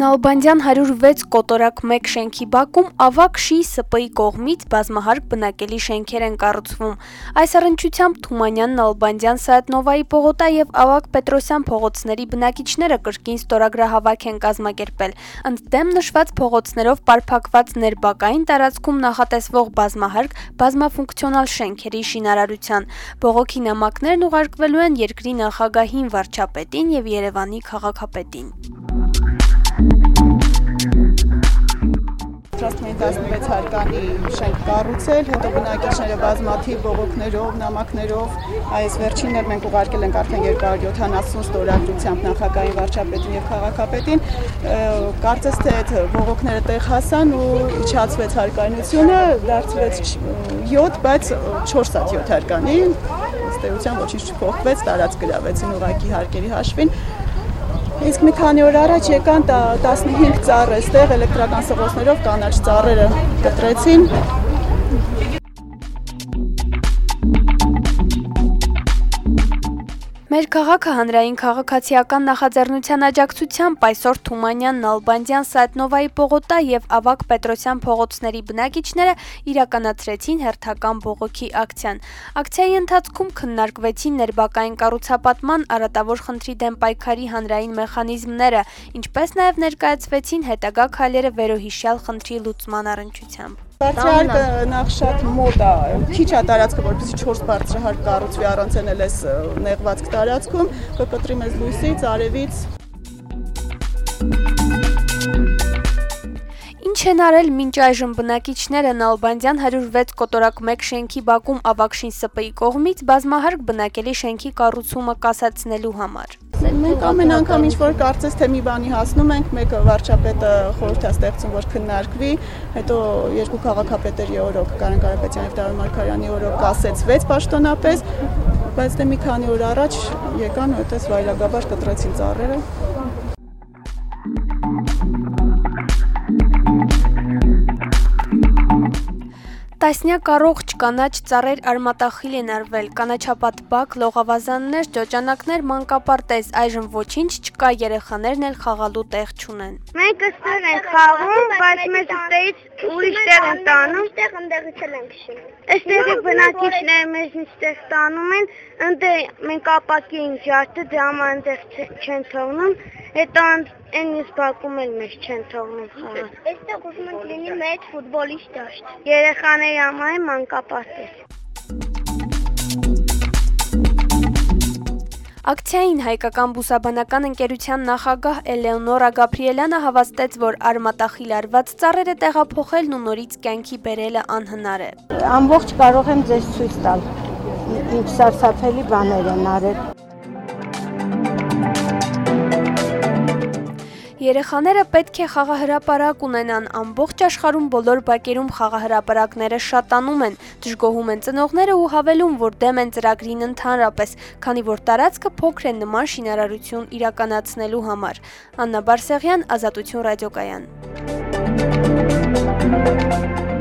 Նալբանդյան 106 կոտորակ 1 շենքի բակում ավագ ՇԻ ՍՊ-ի կողմից բազմահարկ բնակելի շենքեր են կառուցվում։ Այս առնչությամբ Թումանյան, Նալբանդյան, Սայաթ-Նովայի պողոտա և ավագ Պետրոսյան փողոցների բնակիչները կրկին ստորագրահավաք են կազմակերպել։ Ընդդեմ նշված փողոցներով պարփակված ներբակային տարածքում նախատեսվող բազմահարկ բազմաֆունկցիոնալ շենքերի շինարարության։ Բողոքի նամակներն ուղարկվելու են երկրի նախագահին, վարչապետին և Երևանի քաղաքապետին։ 16 հարկանի շենք կառուցել, հետո բնակիչները բազմաթիվ բողոքներով, նամակներով, այս վերջինն էլ մենք ուղարկել ենք արդեն 270 ստորագրությամբ նախագահային, վարչապետին և քաղաքապետին, կարծես թե այդ բողոքները տեղ հասան ու իջացվեց հարկայնությունը, դարձվեց 7, բայց 4 հատ 7 հարկանի, ըստ էության ոչինչ չփոխվեց, տարածք գրավեցին ուղղակի հարկերի հաշվին։ Իսկ մի քանի օր առաջ եկան 15 ծառ էստեղ էլեկտրական սղոցներով կանաչ ծառերը կտրեցին։ Մեր քաղաքը հանրային քաղաքացիական նախաձեռնության աջակցությամբ այսօր Թումանյան, Նալբանդյան, Սայաթ-Նովայի պողոտա և ավագ Պետրոսյան փողոցների բնակիչները իրականացրեցին հերթական բողոքի ակցիան։ Ակցիայի ընթացքում քննարկվեցին ներբակային կառուցապատման առատավոր խնդրի դեմ պայքարի հանրային մեխանիզմները, ինչպես նաև ներկայացվեցին հետագա քայլերը վերոհիշյալ խնդրի լուծման առնչությամբ։ Բարձրահարկը նախ շատ մոտ է, քիչ է տարածքը, որպեսզի 4 բարձրահարկ կառուցվի առանց էս նեղվածք տարածքում, կկտրի մեզ լույսից, արևից։ Ինչ են արել մինչ այժմ բնակիչները Նալբանդյան 106 կոտորակ 1 շենքի բակում ավագ ՇԻ ՍՊ-ի կողմից բազմահարկ բնակելի շենքի կառուցումը կասեցնելու համար։ Մենք ամեն անգամ ինչ-որ կարծես թե մի բանի հասնում ենք, մեկը վարչապետը խորհուրդ է ստեղծում, որ քննարկվի, հետո երկու քաղաքապետերի օրոք, Կարեն Կարապետյանի և Դավիթ Մարգարյանի օրոք կասեցվեց պաշտոնապես, բայց դե մի քանի օր առաջ եկան ու այդպես վայրագաբար կտրեցին ծառերը։ Տասնյակ առողջ կանաչ ծառեր արմատախիլ են արվել, կանաչապատ բակ, լողավազաններ, ճոճանակներ, մանկապարտեզ, այժմ ոչինչ չկա, երեխաներն էլ խաղալու տեղ չունեն։ Մենք այստեղ ենք խաղում, բայց մեզ այստեղից ուրիշ տեղ են տանում, ընդեղից էլ ենք շինում։ Այստեղի բնակիչները մեզ այստեղ տանում են, ընդ մենք ապակի ենք ջարդը, դե համար այնտեղ չեն թողնում, հետո այն ես բակում էլ մեզ չեն թողնում խաղալ։ Այստեղ ուզում ենք լինի մեծ ֆուտբոլիստ դաշտ։ Երեխաների համար մանկապարտեզ։ Ակցիային հայկական բուսաբանական ընկերության նախագահ Էլեոնորա Գաբրիելյանը հավաստեց, որ արմատախիլ արված ծառերը տեղափոխելն ու նորից կյանքի բերելը անհնար է։ Ամբողջ կարող եմ ձեզ ցույց տալ, ինչ սարսափելի բաներ են արել։ Երեխաները պետք է խաղահրապարակ ունենան, ամբողջ աշխարհում բոլոր բակերում խաղահրապարակները շատանում են, դժգոհում են ծնողները ու հավելում, որ դեմ են ծրագրին ընդհանրապես, քանի որ տարածքը փոքր է նման շինարարություն իրականացնելու համար։ Աննա Բարսեղյան, Ազատություն ռադիոկայան։